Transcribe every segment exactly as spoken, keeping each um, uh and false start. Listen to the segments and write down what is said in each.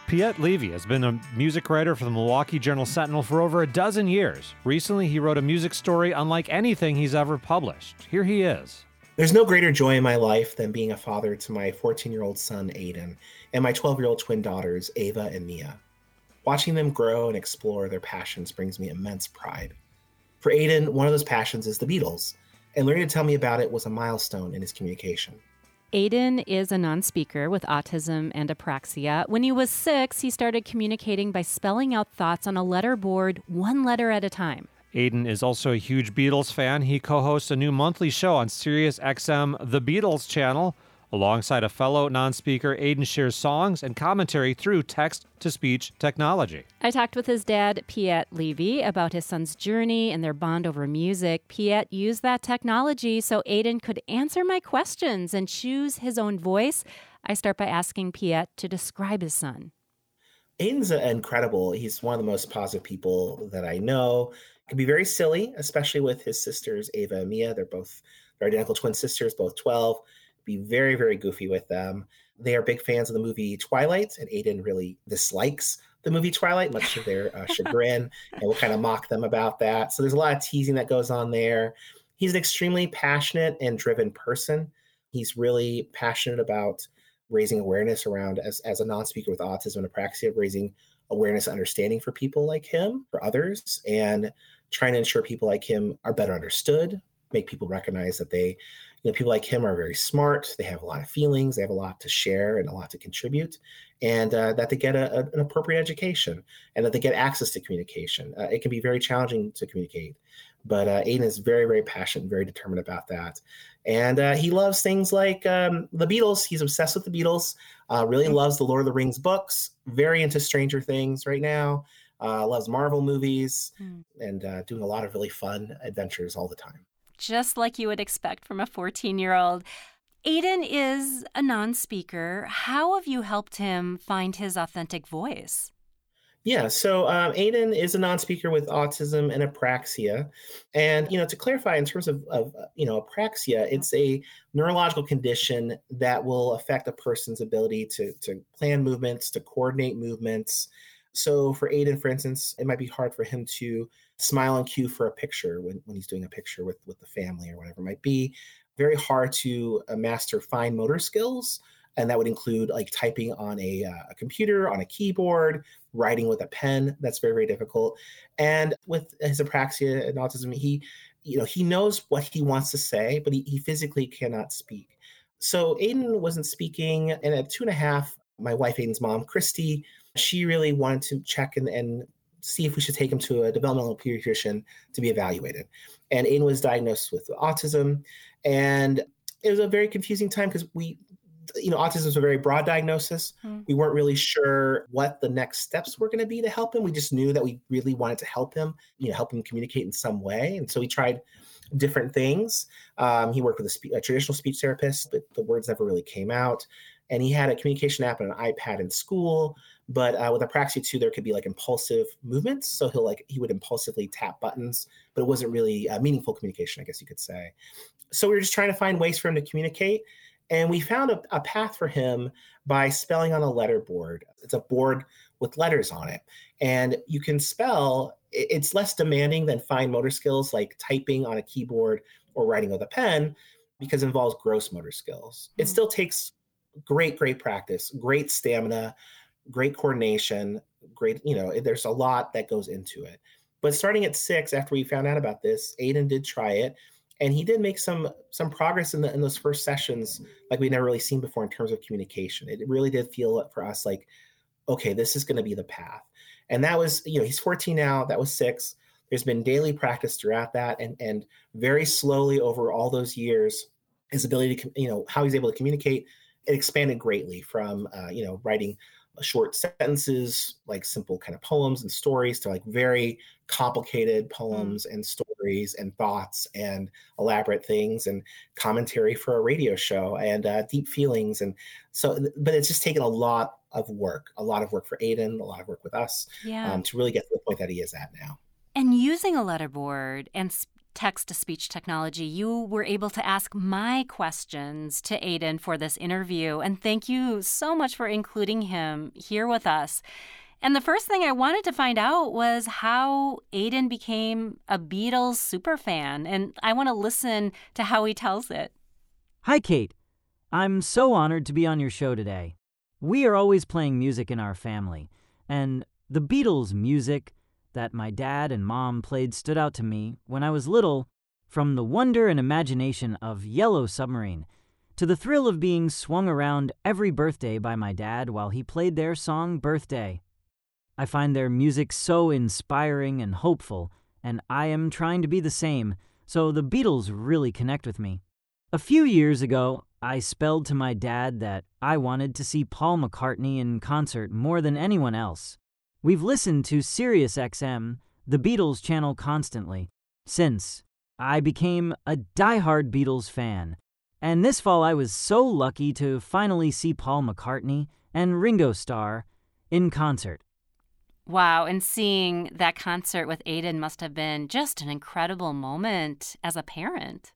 Piet Levy has been a music writer for the Milwaukee Journal-Sentinel for over a dozen years. Recently, he wrote a music story unlike anything he's ever published. Here he is. There's no greater joy in my life than being a father to my fourteen-year-old son, Aiden, and my twelve-year-old twin daughters, Ava and Mia. Watching them grow and explore their passions brings me immense pride. For Aiden, one of those passions is the Beatles, and learning to tell me about it was a milestone in his communication. Aiden is a non-speaker with autism and apraxia. When he was six, he started communicating by spelling out thoughts on a letterboard, one letter at a time. Aiden is also a huge Beatles fan. He co-hosts a new monthly show on Sirius X M, The Beatles Channel. Alongside a fellow non-speaker, Aiden shares songs and commentary through text-to-speech technology. I talked with his dad, Piet Levy, about his son's journey and their bond over music. Piet used that technology so Aiden could answer my questions and choose his own voice. I start by asking Piet to describe his son. Aiden's incredible. He's one of the most positive people that I know. He can be very silly, especially with his sisters, Ava and Mia. They're both they're identical twin sisters, both twelve. Be very, very goofy with them. They are big fans of the movie Twilight, and Aiden really dislikes the movie Twilight, much to their uh, chagrin, and we'll kind of mock them about that. So there's a lot of teasing that goes on there. He's an extremely passionate and driven person. He's really passionate about raising awareness around, as, as a non-speaker with autism and apraxia, raising awareness and understanding for people like him, for others, and trying to ensure people like him are better understood, make people recognize that they, you know, people like him are very smart. They have a lot of feelings. They have a lot to share and a lot to contribute, and uh, that they get a, a, an appropriate education and that they get access to communication. Uh, it can be very challenging to communicate, but uh, Aiden is very, very passionate, very determined about that. And uh, he loves things like um, the Beatles. He's obsessed with the Beatles, uh, really loves the Lord of the Rings books, very into Stranger Things right now, uh, loves Marvel movies, mm. and uh, doing a lot of really fun adventures all the time. Just like you would expect from a fourteen-year-old. Aiden is a non-speaker. How have you helped him find his authentic voice? Yeah, so um, Aiden is a non-speaker with autism and apraxia. And, you know, to clarify, in terms of, of, you know, apraxia, it's a neurological condition that will affect a person's ability to, to plan movements, to coordinate movements. So for Aiden, for instance, it might be hard for him to smile on cue for a picture when, when he's doing a picture with, with the family or whatever it might be. Very hard to uh, master fine motor skills. And that would include like typing on a, uh, a computer, on a keyboard, writing with a pen. That's very, very difficult. And with his apraxia and autism, he, you know, he knows what he wants to say, but he, he physically cannot speak. So Aiden wasn't speaking. And at two and a half, my wife, Aiden's mom, Christy, she really wanted to check and, and see if we should take him to a developmental pediatrician to be evaluated. And Aiden was diagnosed with autism. And it was a very confusing time because we, you know, autism is a very broad diagnosis. Mm. We weren't really sure what the next steps were going to be to help him. We just knew that we really wanted to help him, you know, help him communicate in some way. And so we tried different things. Um, he worked with a, spe- a traditional speech therapist, but the words never really came out. And he had a communication app and an iPad in school. But uh, with apraxia too, there could be like impulsive movements. So he'll like, he would impulsively tap buttons, but it wasn't really uh, meaningful communication, I guess you could say. So we were just trying to find ways for him to communicate. And we found a, a path for him by spelling on a letter board. It's a board with letters on it. And you can spell, it's less demanding than fine motor skills like typing on a keyboard or writing with a pen because it involves gross motor skills. Mm-hmm. It still takes great, great practice, great stamina, great coordination, great, you know, there's a lot that goes into it. But starting at six, after we found out about this, Aiden did try it. And he did make some some progress in the in those first sessions like we'd never really seen before in terms of communication. It really did feel for us like, okay, this is going to be the path. And that was, you know, he's fourteen now. That was six. There's been daily practice throughout that. And, and very slowly over all those years, his ability to, you know, how he's able to communicate, it expanded greatly from, uh, you know, writing short sentences, like simple kind of poems and stories, to like very complicated poems mm. and stories and thoughts and elaborate things and commentary for a radio show and uh, deep feelings. And so, but it's just taken a lot of work, a lot of work for Aiden, a lot of work with us yeah. um, to really get to the point that he is at now. And using a letterboard and text-to-speech technology, you were able to ask my questions to Aiden for this interview. And thank you so much for including him here with us. And the first thing I wanted to find out was how Aiden became a Beatles superfan. And I want to listen to how he tells it. Hi, Kate. I'm so honored to be on your show today. We are always playing music in our family, and the Beatles music that my dad and mom played stood out to me when I was little, from the wonder and imagination of Yellow Submarine to the thrill of being swung around every birthday by my dad while he played their song Birthday. I find their music so inspiring and hopeful, and I am trying to be the same, so the Beatles really connect with me. A few years ago, I spelled to my dad that I wanted to see Paul McCartney in concert more than anyone else. We've listened to Sirius X M, the Beatles channel, constantly since I became a diehard Beatles fan. And this fall I was so lucky to finally see Paul McCartney and Ringo Starr in concert. Wow, and seeing that concert with Aiden must have been just an incredible moment as a parent.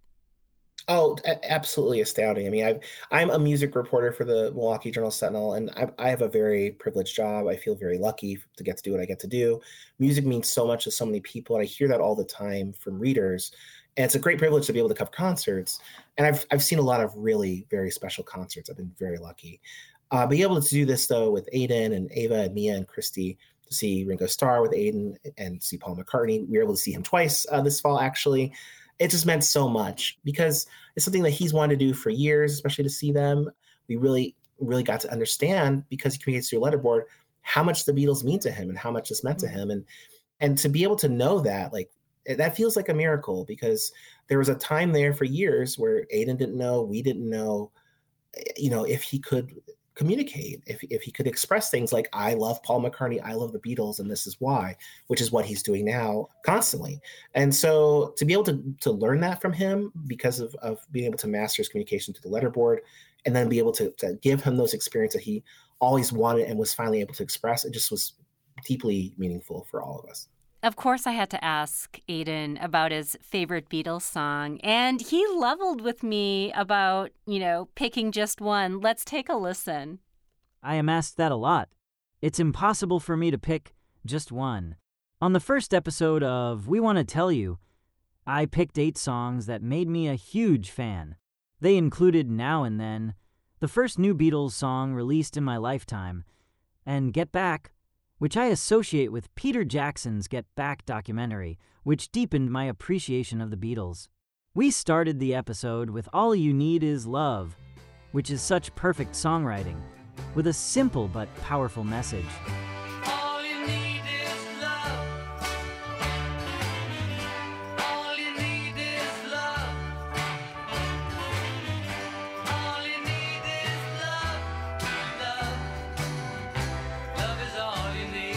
Oh, a- absolutely astounding. I mean, I've, I'm a music reporter for the Milwaukee Journal-Sentinel, and I, I have a very privileged job. I feel very lucky to get to do what I get to do. Music means so much to so many people, and I hear that all the time from readers. And it's a great privilege to be able to cover concerts. And I've I've seen a lot of really very special concerts. I've been very lucky. Uh, being able to do this, though, with Aiden and Ava and Mia and Christy, to see Ringo Starr with Aiden and see Paul McCartney. We were able to see him twice uh, this fall, actually. It just meant so much because it's something that he's wanted to do for years, especially to see them. We really, really got to understand, because he communicates through letterboard, how much the Beatles mean to him and how much this meant mm-hmm. to him. And and to be able to know that, like, that feels like a miracle, because there was a time there for years where Aiden didn't know, we didn't know, you know, if he could communicate, if if he could express things like, I love Paul McCartney, I love the Beatles, and this is why, which is what he's doing now constantly. And so to be able to to learn that from him, because of, of being able to master his communication through the letterboard, and then be able to, to give him those experiences that he always wanted and was finally able to express, it just was deeply meaningful for all of us. Of course, I had to ask Aiden about his favorite Beatles song, and he leveled with me about, you know, picking just one. Let's take a listen. I am asked that a lot. It's impossible for me to pick just one. On the first episode of We Want to Tell You, I picked eight songs that made me a huge fan. They included Now and Then, the first new Beatles song released in my lifetime, and Get Back, which I associate with Peter Jackson's Get Back documentary, which deepened my appreciation of the Beatles. We started the episode with All You Need Is Love, which is such perfect songwriting, with a simple but powerful message. All you need is love. All you need is love. All you need is love. Love. Love is all you need.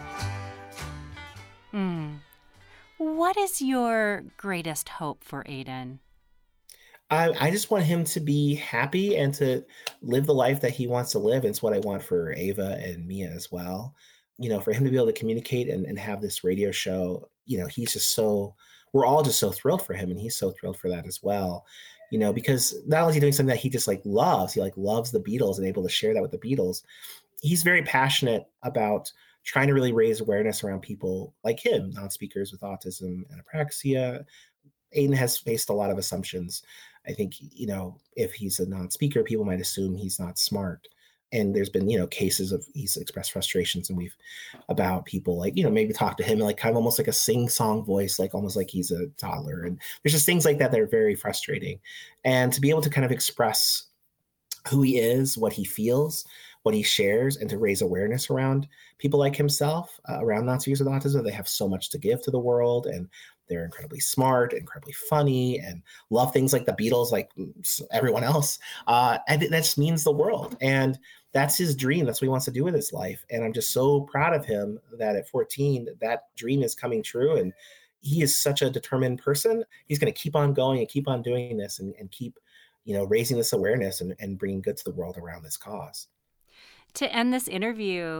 Hmm. What is your greatest hope for Aiden? I, I just want him to be happy and to live the life that he wants to live. It's what I want for Ava and Mia as well. You know, for him to be able to communicate and, and have this radio show, you know, he's just so, we're all just so thrilled for him. And he's so thrilled for that as well. You know, because not only is he doing something that he just like loves, he like loves the Beatles and able to share that with the Beatles. He's very passionate about trying to really raise awareness around people like him, non-speakers with autism and apraxia. Aiden has faced a lot of assumptions. I think, you know, if he's a non-speaker, people might assume he's not smart. And there's been, you know, cases of he's expressed frustrations, and we've about people like, you know, maybe talk to him like kind of almost like a sing-song voice, like almost like he's a toddler. And there's just things like that that are very frustrating. And to be able to kind of express who he is, what he feels, what he shares, and to raise awareness around people like himself, uh, around non-speakers with autism. They have so much to give to the world, and they're incredibly smart, incredibly funny, and love things like the Beatles, like everyone else. Uh, and that just means the world. And that's his dream. That's what he wants to do with his life. And I'm just so proud of him that at fourteen, that dream is coming true. And he is such a determined person. He's going to keep on going and keep on doing this, and, and keep, you know, raising this awareness and, and bringing good to the world around this cause. To end this interview,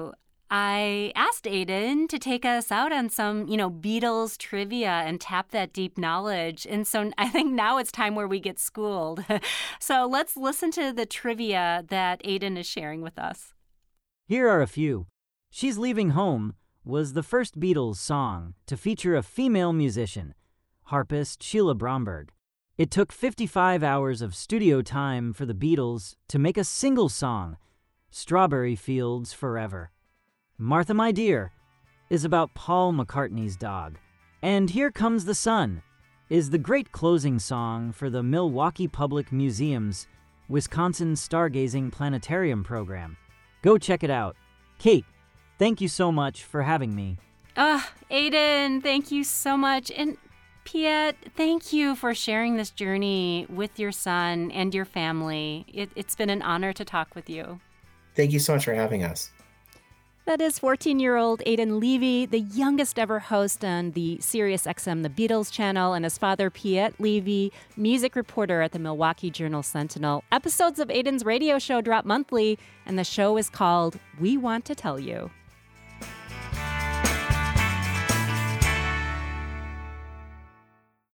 I asked Aiden to take us out on some, you know, Beatles trivia and tap that deep knowledge. And so I think now it's time where we get schooled. So let's listen to the trivia that Aiden is sharing with us. Here are a few. She's Leaving Home was the first Beatles song to feature a female musician, harpist Sheila Bromberg. It took fifty-five hours of studio time for the Beatles to make a single song, Strawberry Fields Forever. Martha, My Dear is about Paul McCartney's dog. And Here Comes the Sun is the great closing song for the Milwaukee Public Museum's Wisconsin Stargazing Planetarium program. Go check it out. Kate, thank you so much for having me. Ah, Aiden, thank you so much. And Piet, thank you for sharing this journey with your son and your family. It, it's been an honor to talk with you. Thank you so much for having us. That is fourteen-year-old Aiden Levy, the youngest ever host on the SiriusXM The Beatles channel, and his father, Piet Levy, music reporter at the Milwaukee Journal-Sentinel. Episodes of Aiden's radio show drop monthly, and the show is called We Want to Tell You.